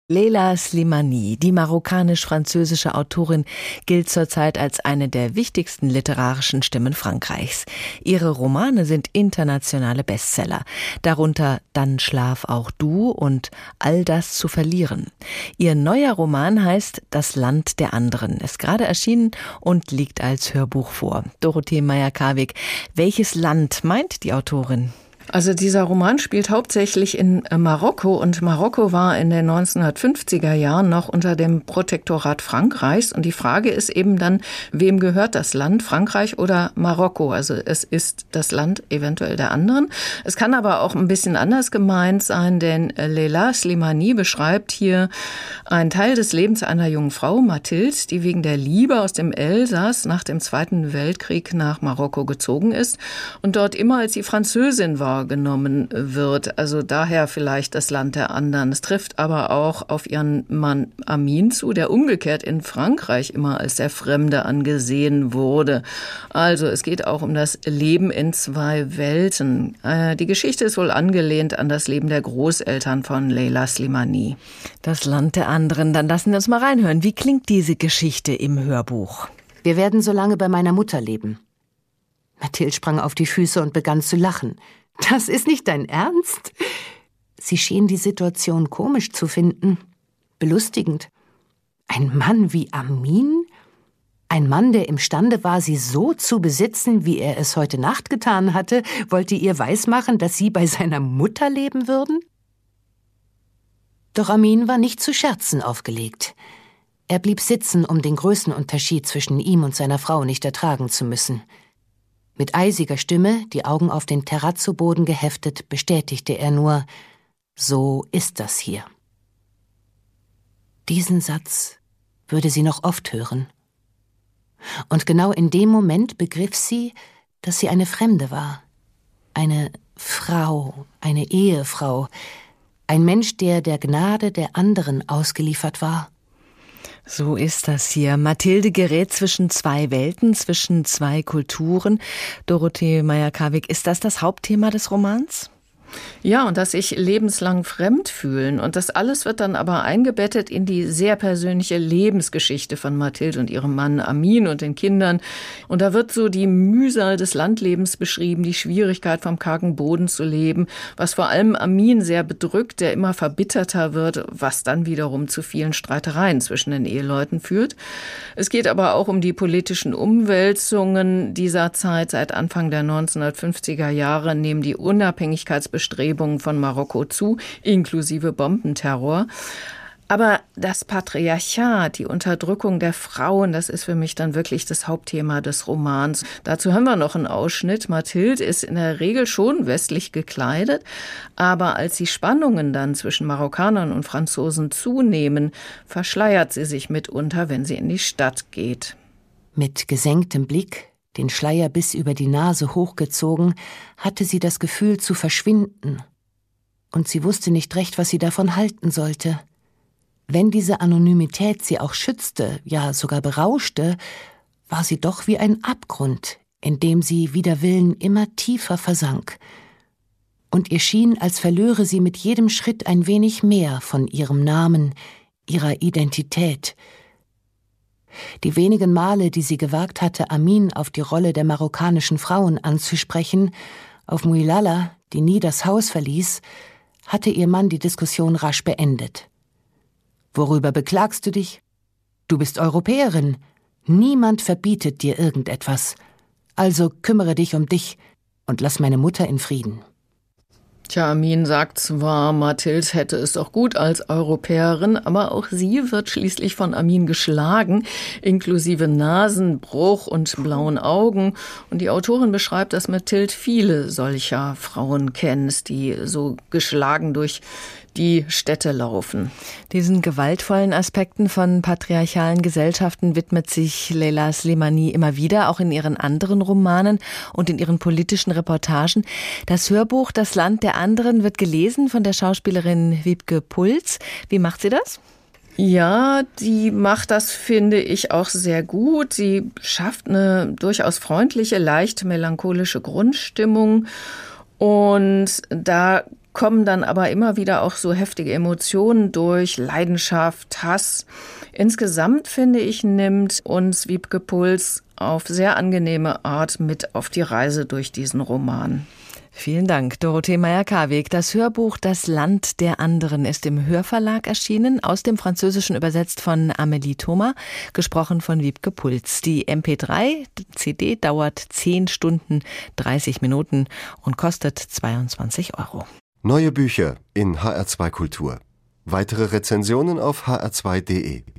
Leila Slimani, die marokkanisch-französische Autorin, gilt zurzeit als eine der wichtigsten literarischen Stimmen Frankreichs. Ihre Romane sind internationale Bestseller, darunter Dann schlaf auch du und All das zu verlieren. Ihr neuer Roman heißt Das Land der anderen, ist gerade erschienen und liegt als Hörbuch vor. Dorothee Meyer-Karwig, welches Land meint die Autorin? Also dieser Roman spielt hauptsächlich in Marokko und Marokko war in den 1950er Jahren noch unter dem Protektorat Frankreichs und die Frage ist eben dann, wem gehört das Land, Frankreich oder Marokko? Also es ist das Land eventuell der anderen. Es kann aber auch ein bisschen anders gemeint sein, denn Leila Slimani beschreibt hier einen Teil des Lebens einer jungen Frau, Mathilde, die wegen der Liebe aus dem Elsass nach dem Zweiten Weltkrieg nach Marokko gezogen ist und dort immer als die Französin war, genommen wird. Also daher vielleicht das Land der anderen. Es trifft aber auch auf ihren Mann Amin zu, der umgekehrt in Frankreich immer als der Fremde angesehen wurde. Also es geht auch um das Leben in zwei Welten. Die Geschichte ist wohl angelehnt an das Leben der Großeltern von Leila Slimani. Das Land der anderen. Dann lassen wir uns mal reinhören. Wie klingt diese Geschichte im Hörbuch? Wir werden so lange bei meiner Mutter leben. Mathilde sprang auf die Füße und begann zu lachen. Das ist nicht dein Ernst? Sie schien die Situation komisch zu finden, belustigend. Ein Mann wie Amin? Ein Mann, der imstande war, sie so zu besitzen, wie er es heute Nacht getan hatte, wollte ihr weismachen, dass sie bei seiner Mutter leben würden? Doch Amin war nicht zu Scherzen aufgelegt. Er blieb sitzen, um den Größenunterschied zwischen ihm und seiner Frau nicht ertragen zu müssen. Mit eisiger Stimme, die Augen auf den Terrazzo-Boden geheftet, bestätigte er nur, so ist das hier. Diesen Satz würde sie noch oft hören. Und genau in dem Moment begriff sie, dass sie eine Fremde war. Eine Frau, eine Ehefrau, ein Mensch, der der Gnade der anderen ausgeliefert war. So ist das hier. Mathilde gerät zwischen zwei Welten, zwischen zwei Kulturen. Dorothee Meyer-Karwig, ist das Hauptthema des Romans? Ja, und dass sich lebenslang fremd fühlen. Und das alles wird dann aber eingebettet in die sehr persönliche Lebensgeschichte von Mathilde und ihrem Mann Amin und den Kindern. Und da wird so die Mühsal des Landlebens beschrieben, die Schwierigkeit vom kargen Boden zu leben, was vor allem Amin sehr bedrückt, der immer verbitterter wird, was dann wiederum zu vielen Streitereien zwischen den Eheleuten führt. Es geht aber auch um die politischen Umwälzungen dieser Zeit. Seit Anfang der 1950er Jahre nehmen die Unabhängigkeitsbestrebungen von Marokko zu, inklusive Bombenterror. Aber das Patriarchat, die Unterdrückung der Frauen, das ist für mich dann wirklich das Hauptthema des Romans. Dazu haben wir noch einen Ausschnitt. Mathilde ist in der Regel schon westlich gekleidet, aber als die Spannungen dann zwischen Marokkanern und Franzosen zunehmen, verschleiert sie sich mitunter, wenn sie in die Stadt geht. Mit gesenktem Blick, den Schleier bis über die Nase hochgezogen, hatte sie das Gefühl zu verschwinden. Und sie wusste nicht recht, was sie davon halten sollte. Wenn diese Anonymität sie auch schützte, ja sogar berauschte, war sie doch wie ein Abgrund, in dem sie wider Willen immer tiefer versank. Und ihr schien, als verlöre sie mit jedem Schritt ein wenig mehr von ihrem Namen, ihrer Identität. Die wenigen Male, die sie gewagt hatte, Amin auf die Rolle der marokkanischen Frauen anzusprechen, auf Mouilala, die nie das Haus verließ, hatte ihr Mann die Diskussion rasch beendet. »Worüber beklagst du dich? Du bist Europäerin. Niemand verbietet dir irgendetwas. Also kümmere dich um dich und lass meine Mutter in Frieden.« Tja, Amin sagt zwar, Mathilde hätte es doch gut als Europäerin, aber auch sie wird schließlich von Amin geschlagen, inklusive Nasenbruch und blauen Augen. Und die Autorin beschreibt, dass Mathilde viele solcher Frauen kennt, die so geschlagen durch die Städte laufen. Diesen gewaltvollen Aspekten von patriarchalen Gesellschaften widmet sich Leila Slimani immer wieder, auch in ihren anderen Romanen und in ihren politischen Reportagen. Das Hörbuch Das Land der anderen wird gelesen von der Schauspielerin Wiebke Puls. Wie macht sie das? Ja, die macht das, finde ich, auch sehr gut. Sie schafft eine durchaus freundliche, leicht melancholische Grundstimmung. Und da kommen dann aber immer wieder auch so heftige Emotionen durch, Leidenschaft, Hass. Insgesamt, finde ich, nimmt uns Wiebke Puls auf sehr angenehme Art mit auf die Reise durch diesen Roman. Vielen Dank, Dorothee Meyer-Karweg. Das Hörbuch Das Land der anderen ist im Hörverlag erschienen, aus dem Französischen übersetzt von Amélie Thomas, gesprochen von Wiebke Puls. Die MP3-CD dauert 10 Stunden, 30 Minuten und kostet 22 €. Neue Bücher in HR2 Kultur. Weitere Rezensionen auf hr2.de.